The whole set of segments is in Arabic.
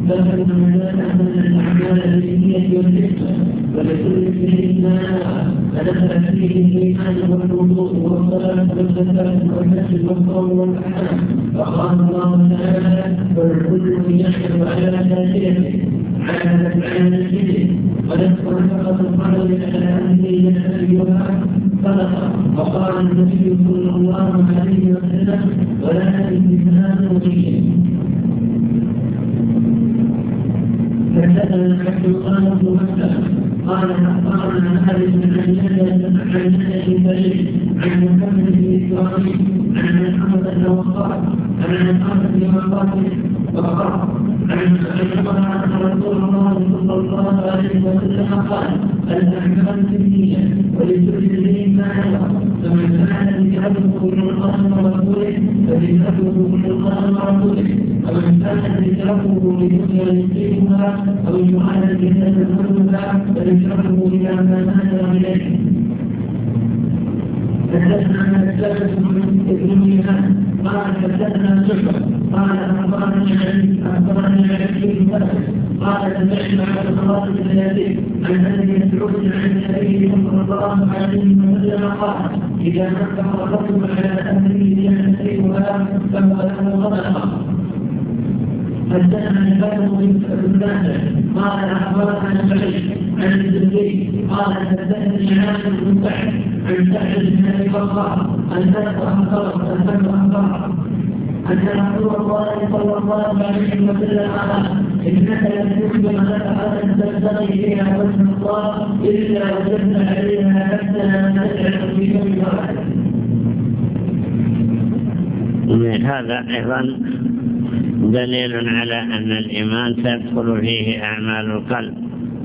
فمن أن الأعمال بالنية والحكمة ولكل شيء ما فدخل فيه الإيمان والوضوء والصلاة والزكاة والحج والصوم والحج. فقال الله تعالى: والكل يشهد على شاكرته على نفسه ونذكر فقط القدر على أنه يحتاجها صدقة. وقال النبي صلى الله عليه وسلم: ولا استثناء مبين. فكتب الحج قال قال أخبرنا مالك عن يحيى بن سعيد عن محمد بن إسرائيل عن محمد بن وقاص عن محمد بن وقاص وقال عن رسول الله صلى الله عليه وسلم قال: الأعمال بالنية ولكل شيء ما نوى. فمن كان هجرته إلى الله ورسوله فهجرته إلى الله ورسوله. ومن كانت هجرته لدنيا يصيبها أو امرأة تزوجها فهجرته إلى ما هاجر إليه. حدثنا الثالث بن ميهان قال: حدثنا شعبة قال: أخبرني علي بن مسعود قال: سمعت عبد الله بن يزيد عن ابي مسعود عن النبي صلى الله عليه وسلم قال: إذا نفخ الرجل على أهله ينتهيها فهو له صدقة. حدثنا الفاتح بن نافع قال: أخبرنا سعيد عن الزبير قال: حدثني عاصم بن سعد عن سعد بن أبي وقاص أن رسول الله صلى الله عليه وسلم قال: إنك لن تخبر نفعة تبتغي فيها وجه الله إلا وجدت عليها حتى تجعل في يوم واحد. هذا أيضا دليل على أن الإيمان تدخل فيه أعمال القلب،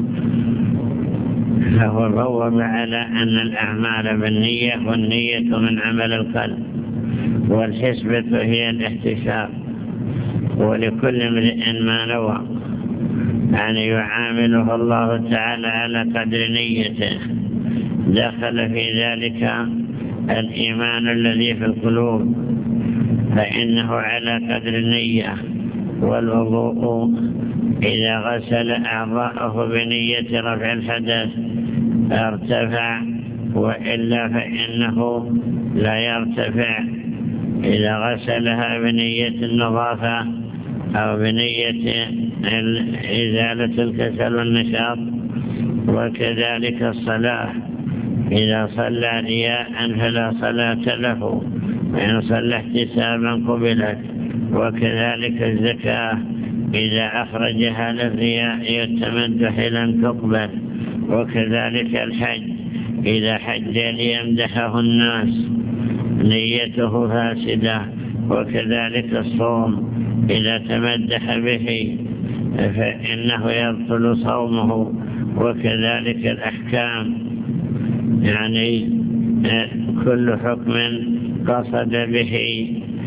فهو بوب على أن الأعمال بالنية والنية من عمل القلب، والحسبة هي الاحتساب، ولكل امرئ ما نوى، يعني يعامله الله تعالى على قدر نيته. دخل في ذلك الإيمان الذي في القلوب، فإنه على قدر النية. والوضوء إذا غسل أعضاءه بنية رفع الحدث ارتفع، وإلا فإنه لا يرتفع إذا غسلها بنية النظافة أو بنية إزالة الكسل والنشاط. وكذلك الصلاة، إذا صلى رياء فلا صلاة له، وإن صلى احتسابا قبلت. وكذلك الزكاة، إذا أخرجها للرياء والتمدح لن تقبل. وكذلك الحج، إذا حج ليمدحه الناس نيته فاسدة. وكذلك الصوم، إذا تمدح به فإنه يبطل صومه. وكذلك الأحكام، يعني كل حكم قصد به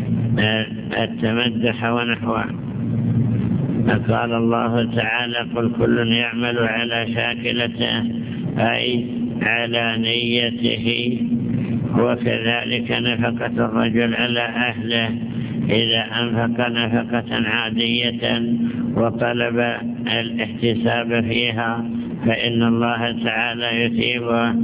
التمدح ونحوه. قال الله تعالى: قل كل يعمل على شاكلته، أي على نيته. وكذلك نفقة الرجل على أهله، إذا أنفق نفقة عادية وطلب الاحتساب فيها فإن الله تعالى يثيبه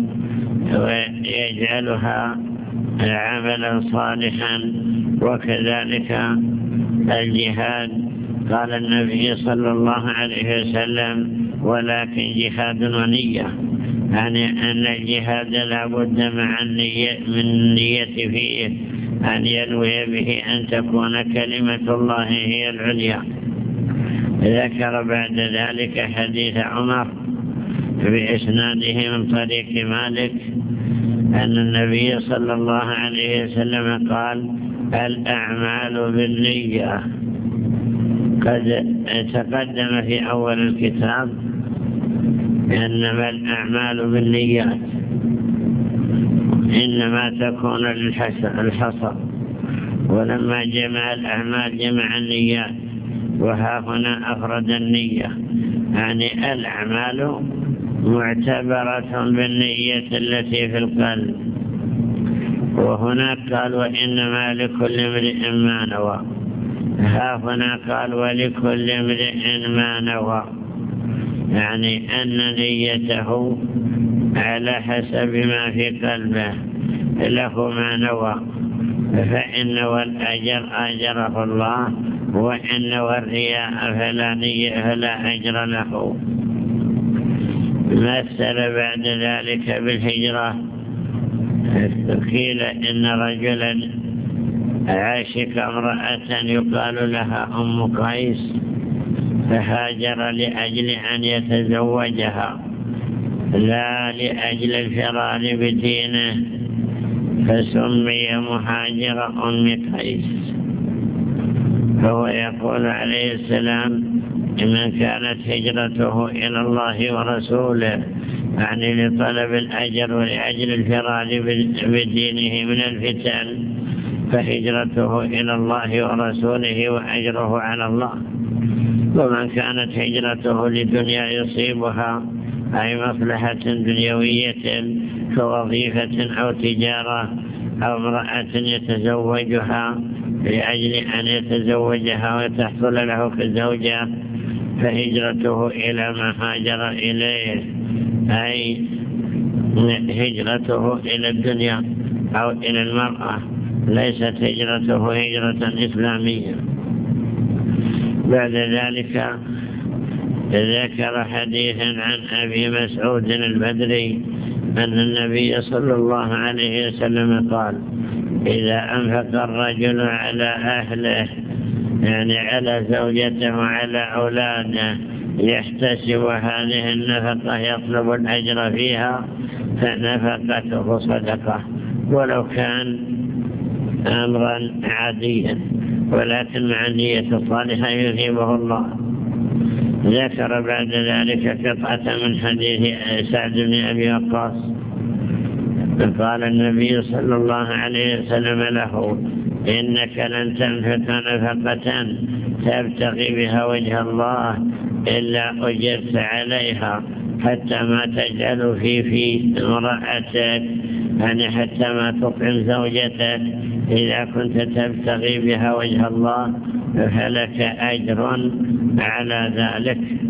ويجعلها عملا صالحا. وكذلك الجهاد، قال النبي صلى الله عليه وسلم: ولكن جهاد ونية، يعني أن الجهاد لا بد مع من النية فيه، أن ينوي به أن تكون كلمة الله هي العليا. ذكر بعد ذلك حديث عمر بإسناده من طريق مالك أن النبي صلى الله عليه وسلم قال: الأعمال بالنية. قد تقدم في أول الكتاب إنما الأعمال بالنيات إنما تكون للحصر، ولما جمع الأعمال جمع النيات. وها هنا أفرد النية، يعني الأعمال معتبرة بالنية التي في القلب. وهناك قال: وإنما لكل امرئ ما نوى، هنا قال ولكل امرئ ما نوى، يعني أن نيته على حسب ما في قلبه له ما نوى، فإن والأجر أجره الله، وإن والرياء فلا أجر له. مثل بعد ذلك بالهجرة، قيل إن رجلا عاشق امرأة يقال لها أم قيس، فهاجر لأجل أن يتزوجها لا لأجل الفرار بدينه، فسمي مهاجر أم قيس. فهو يقول عليه السلام: من كانت هجرته إلى الله ورسوله، يعني لطلب الأجر ولأجل الفرار بدينه من الفتن، فهجرته إلى الله ورسوله وأجره على الله. ومن كانت هجرته لدنيا يصيبها، أي مصلحة دنيوية كوظيفة أو تجارة أو امرأة يتزوجها لأجل أن يتزوجها وتحصل له كزوجة، فهجرته إلى ما هاجر إليه، أي هجرته إلى الدنيا أو إلى المرأة، ليست هجرته هجرة إسلامية. بعد ذلك ذكر حديث عن أبي مسعود البدري أن النبي صلى الله عليه وسلم قال: إذا أنفق الرجل على أهله، يعني على زوجته وعلى أولاده، يحتسب هذه النفقة يطلب الأجر فيها، فنفقته صدقة، ولو كان أمرا عاديا، ولكن مع النية الصالحة يثيبه الله. ذكر بعد ذلك قطعة من حديث سعد بن أبي وقاص، قال النبي صلى الله عليه وسلم له: إنك لن تنفق نفقة تبتغي بها وجه الله إلا أجرت عليها، حتى ما تجعل في امرأتك، يعني حتى ما تطعم زوجتك، إذا كنت تبتغي بها وجه الله فلك أجر على ذلك.